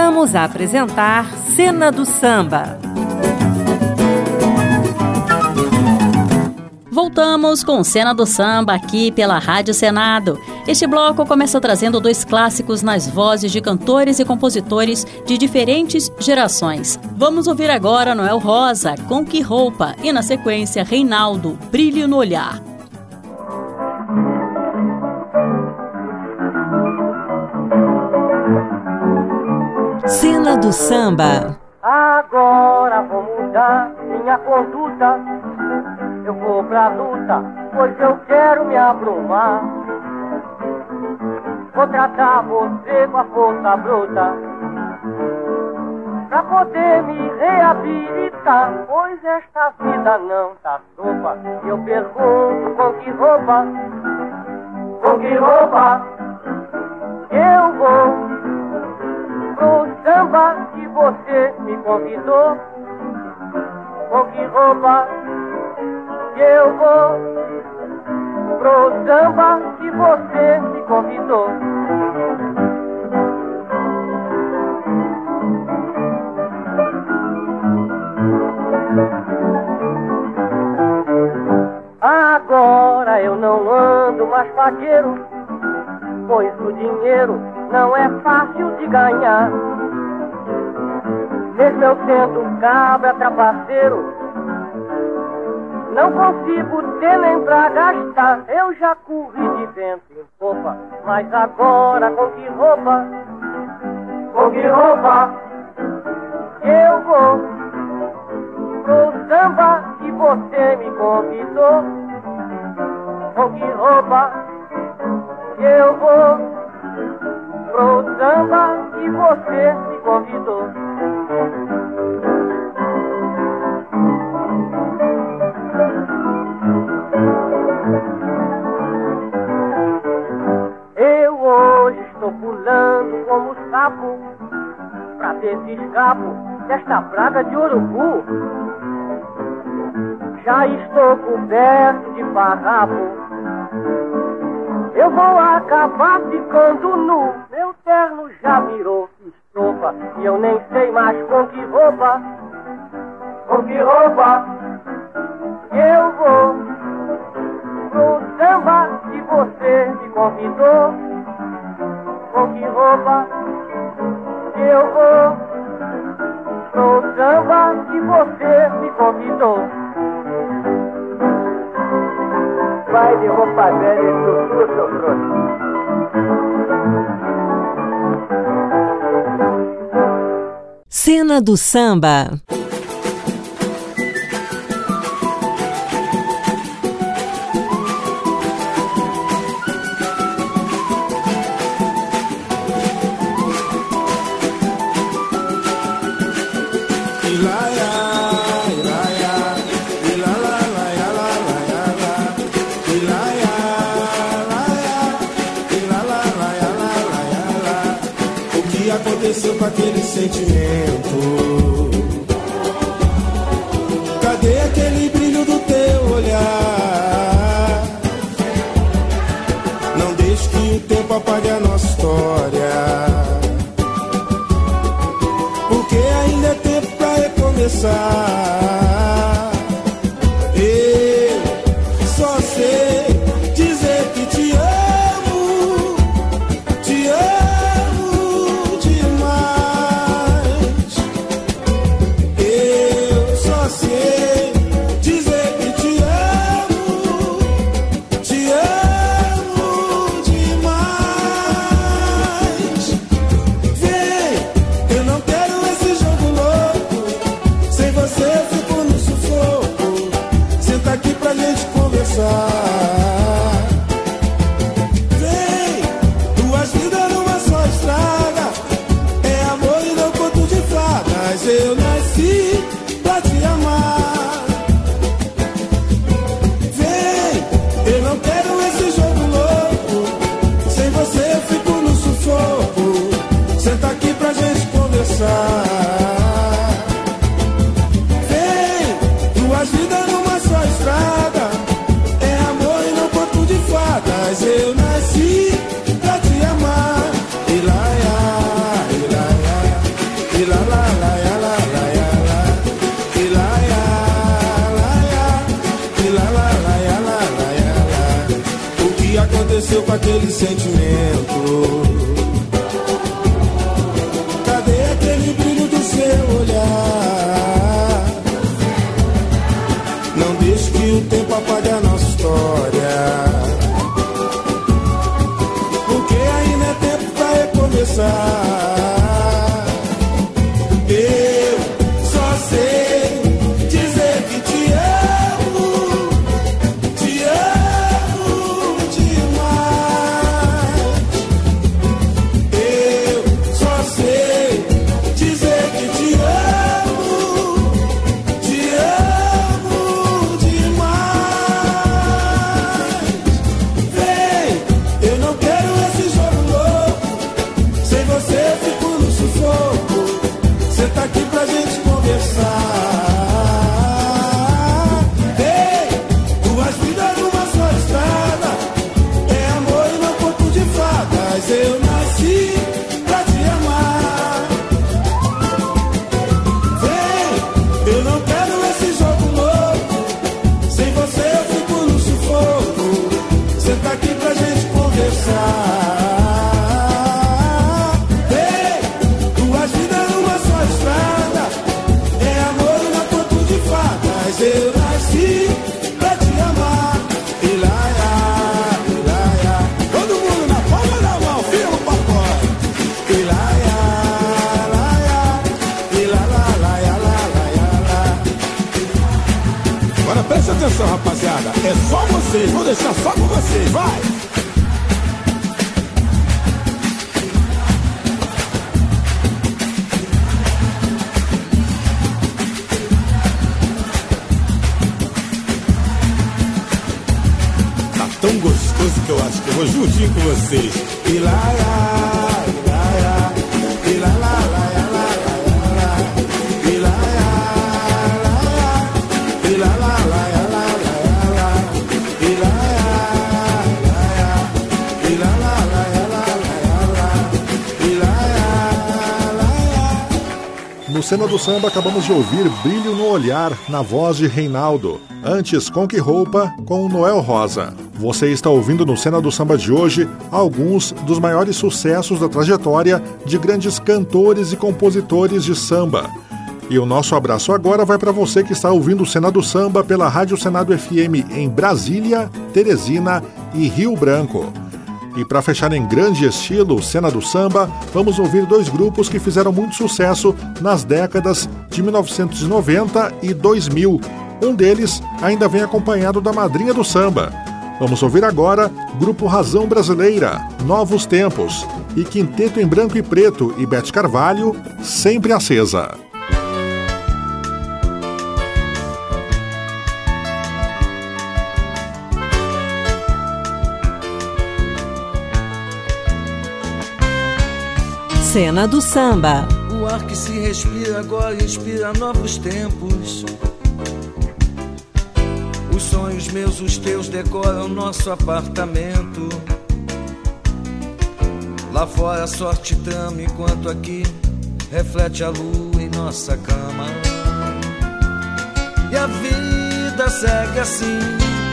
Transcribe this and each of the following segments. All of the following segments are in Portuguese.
Voltamos a apresentar Cena do Samba. Voltamos com Cena do Samba aqui pela Rádio Senado. Este bloco começa trazendo 2 clássicos nas vozes de cantores e compositores de diferentes gerações. Vamos ouvir agora Noel Rosa, Com Que Roupa, e na sequência Reinaldo, Brilho no Olhar. Cena do Samba. Agora vou mudar minha conduta. Eu vou pra luta, pois eu quero me abrumar. Vou tratar você com a força bruta, pra poder me reabilitar. Pois esta vida não tá sopa. E eu pergunto, com que roupa? Com que roupa eu vou pro samba que você me convidou? Com que roupa eu vou pro samba que você me convidou? Agora eu não ando mais paqueiro, pois o dinheiro não é fácil de ganhar. Mesmo eu sendo cabra trapaceiro, não consigo ter nem pra gastar. Eu já corri de vento em popa, mas agora com que roupa? Com que roupa eu vou pro samba que você me convidou? Com que roupa eu vou pro samba que você me convidou? Eu hoje estou pulando como sapo, pra ver se escapo desta praga de urubu. Já estou coberto de farrapo, eu vou acabar ficando nu. Meu terno já virou estopa e eu nem sei mais com que roupa. Com que roupa eu vou pro samba que você me convidou? Com que roupa eu vou pro samba que você me convidou? Vai de roupa velha e estrutura, seu trouxa. Cena do Samba. Aconteceu com aquele sentimento? Cadê aquele brilho do teu olhar? Não deixe que o tempo apague a nossa história, porque ainda é tempo pra recomeçar. Eu só sei dizer que te amo, te amo. Você com aquele sentimento? Cadê aquele brilho do seu olhar? Não deixe que o tempo apague a nossa história, porque ainda é tempo pra recomeçar. Eu só sei dizer que te amo demais. Eu só sei dizer que te amo demais. Vem, eu não quero esse jogo louco. Sem você eu fico no sufoco. Cê tá aqui pra gente conversar. Ei, duas vidas numa só estrada. É amor e não conto de fadas. Eu nasci pra te amar. Vem, eu não quero esse jogo louco. Sem você eu fico no sufoco. Cê tá aqui pra gente conversar. Eu nasci pra te amar. Ilaia, ilaia. Todo mundo na palma da mão, firma o pacote. Ilaia, ilaia, ilaia, ilaia, ilaia. Agora presta atenção, rapaziada. É só vocês, vou deixar só com vocês, vai. Tão gostoso que eu acho que eu vou juntinho com vocês. Ilaia, ilaia, ilaia, ilaia, ilaia, ilaia, No Cena do Samba acabamos de ouvir Brilho no Olhar, na voz de Reinaldo. Antes, Com Que Roupa, com Noel Rosa. Você está ouvindo no Cena do Samba de hoje alguns dos maiores sucessos da trajetória de grandes cantores e compositores de samba. E o nosso abraço agora vai para você que está ouvindo o Cena do Samba pela Rádio Senado FM em Brasília, Teresina e Rio Branco. E para fechar em grande estilo Cena do Samba, vamos ouvir dois grupos que fizeram muito sucesso nas décadas de 1990 e 2000. Um deles ainda vem acompanhado da madrinha do samba. Vamos ouvir agora Grupo Razão Brasileira, Novos Tempos, e Quinteto em Branco e Preto e Bete Carvalho, Sempre Acesa. Cena do Samba. O ar que se respira agora inspira novos tempos. Os sonhos meus, os teus decoram nosso apartamento. Lá fora a sorte trama enquanto aqui reflete a lua em nossa cama. E a vida segue assim,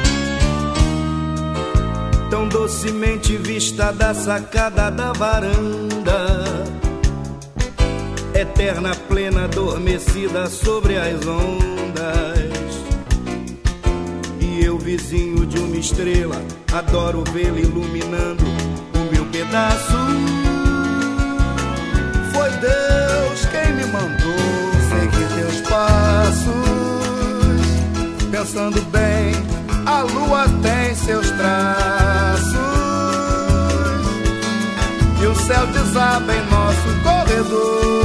tão docemente vista da sacada da varanda, eterna, plena, adormecida sobre as ondas. E eu, vizinho de uma estrela, adoro vê-la iluminando o meu pedaço. Foi Deus quem me mandou seguir teus passos. Pensando bem, a lua tem seus traços e o céu desaba em nosso corredor.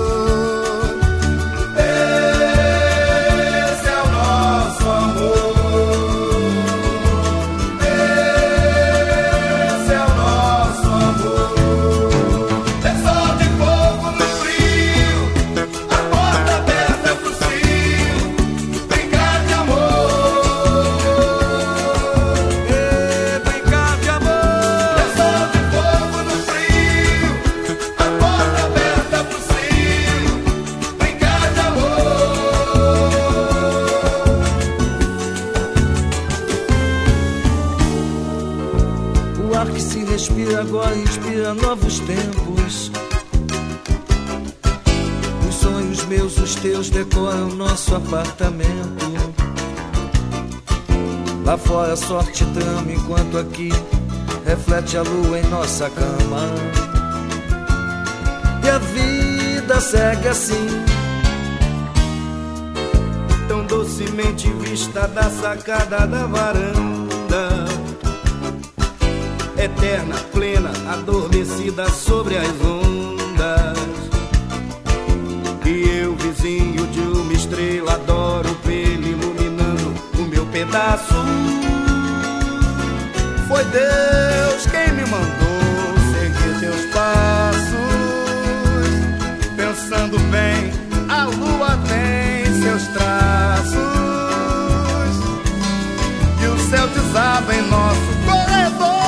Esse é o nosso amor. Esse é o nosso amor. É sol de fogo no frio, a porta aberta pro cio, brincar de amor. Brincar de amor. É sol de fogo no frio, a porta aberta pro cio. se respira agora, inspira novos tempos. Os sonhos meus, os teus decoram nosso apartamento. Lá fora a sorte trama, enquanto aqui reflete a lua em nossa cama. E a vida segue assim, tão docemente vista da sacada da varanda, eterna, plena, adormecida sobre as ondas. E eu, vizinho de uma estrela, adoro vê-lo iluminando o meu pedaço. Foi Deus quem me mandou seguir teus passos. Pensando bem, a lua tem seus traços e o céu desaba em nosso corredor.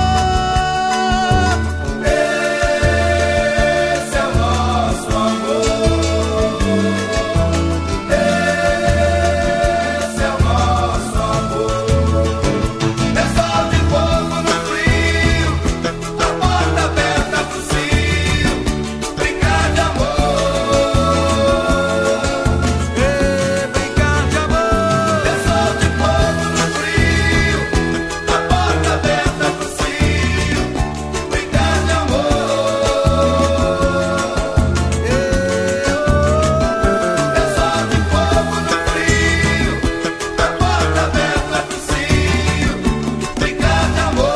Esse é o nosso amor. Esse é o nosso amor. É sol de fogo no frio, a porta aberta pro cio, brincar de amor. Brincar de amor. É sol de fogo no frio, a porta aberta pro cio, brincar de amor. É sol de fogo no frio, a porta aberta pro cio, brincar de amor.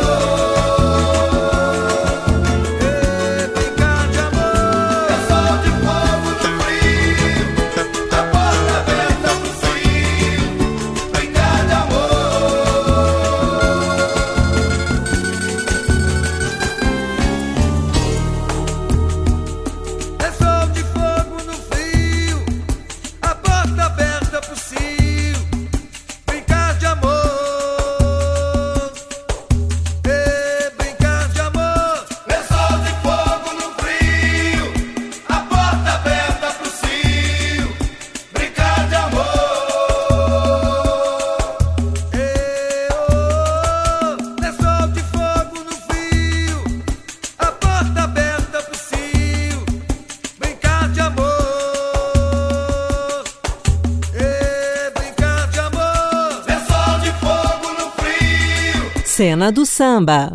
Brincar de amor. É sol de fogo no frio, a porta aberta pro cio, brincar de amor. É sol de fogo no frio, a porta aberta pro cio, brincar de amor. Brincar de amor. É sol de fogo no frio, a porta aberta pro cio, brincar de amor. É sol de fogo no frio, a porta aberta pro cio, brincar de amor. Brincar de amor. É sol de fogo no frio. Cena do Samba.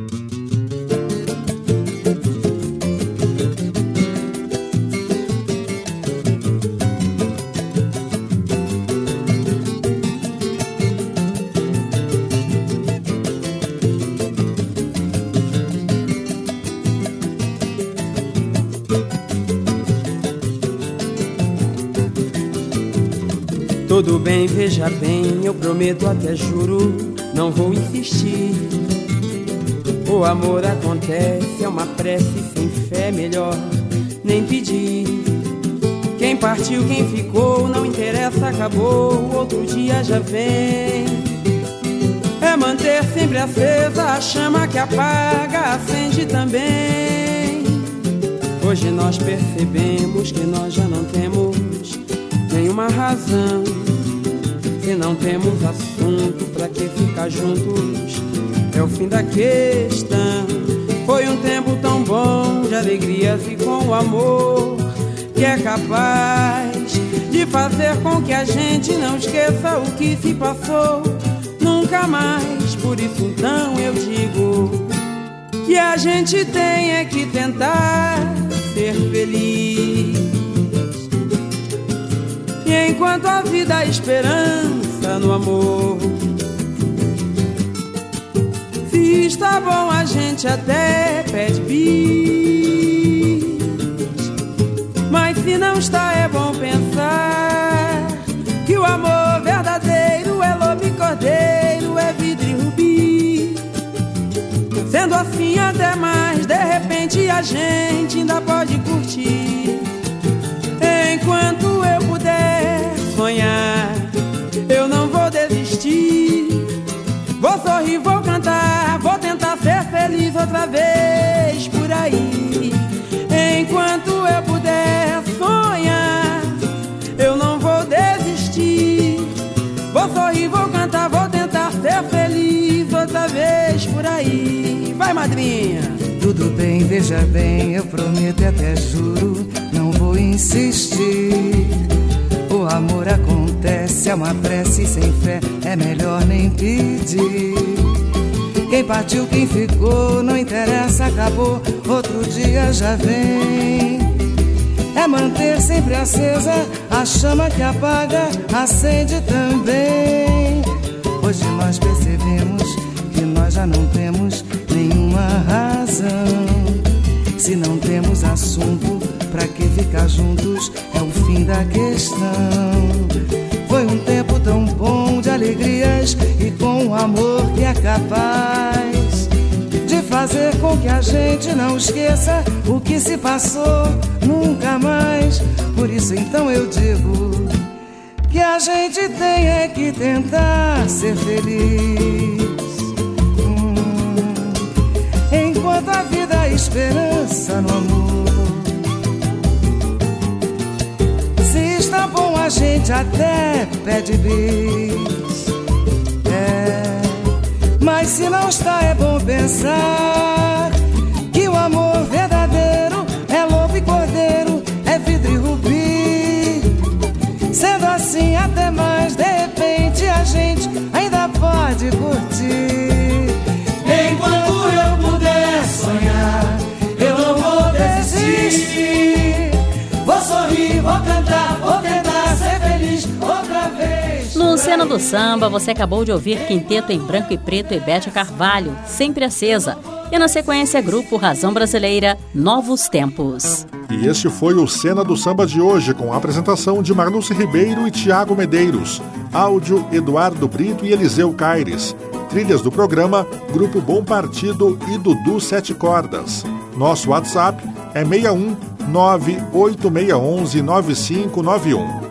Tudo bem, veja bem, eu prometo, até juro, não vou insistir. O amor acontece, é uma prece sem fé, melhor nem pedir. Quem partiu, quem ficou, não interessa, acabou, outro dia já vem. É manter sempre acesa a chama que apaga, acende também. Hoje nós percebemos que nós já não temos nenhuma razão. Se não temos assunto, pra que ficar juntos? É o fim da questão. Foi um tempo tão bom de alegrias e com o amor que é capaz de fazer com que a gente não esqueça o que se passou nunca mais. Por isso então eu digo que a gente tem é que tentar ser feliz. E enquanto a vida há esperança no amor, se está bom a gente até pede bis, mas se não está é bom pensar que o amor verdadeiro é lobo e cordeiro, é vidro e rubi. Sendo assim até mais, de repente a gente ainda pode curtir. Enquanto eu puder sonhar, eu não vou desistir. Vou sorrir, vou cantar, vou tentar ser feliz outra vez por aí. Enquanto eu puder sonhar, eu não vou desistir. Vou sorrir, vou cantar, vou tentar ser feliz outra vez por aí. Vai! Vai, madrinha. Tudo bem, veja bem, eu prometo e até juro, não vou insistir. O amor acontece, é uma prece sem fé, é melhor nem pedir. Quem partiu, quem ficou, não interessa, acabou, outro dia já vem. É manter sempre acesa a chama que apaga, acende também. Hoje nós percebemos que nós já não temos nenhuma razão. Se não temos assunto, pra que ficar juntos? É o fim da questão. Foi um tempo tão bom de alegrias e com um amor que é capaz de fazer com que a gente não esqueça o que se passou nunca mais. Por isso então eu digo que a gente tem é que tentar ser feliz. Enquanto a vida há esperança no amor. Se está bom a gente até pede bis. Mas se não está é bom pensar que o amor verdadeiro é lobo e cordeiro, é vidro e rubi. Sendo assim até mais, de repente a gente ainda pode curtir. Enquanto eu puder sonhar, eu não vou desistir. Vou sorrir, vou cantar, vou tentar ser feliz outra vez. No Cena do Samba, você acabou de ouvir Quinteto em Branco e Preto e Bete Carvalho, Sempre Acesa. E na sequência, Grupo Razão Brasileira, Novos Tempos. E este foi o Cena do Samba de hoje, com a apresentação de Marluce Ribeiro e Tiago Medeiros. Áudio, Eduardo Brito e Eliseu Caires. Trilhas do programa, Grupo Bom Partido e Dudu Sete Cordas. Nosso WhatsApp é 61 98611 9591.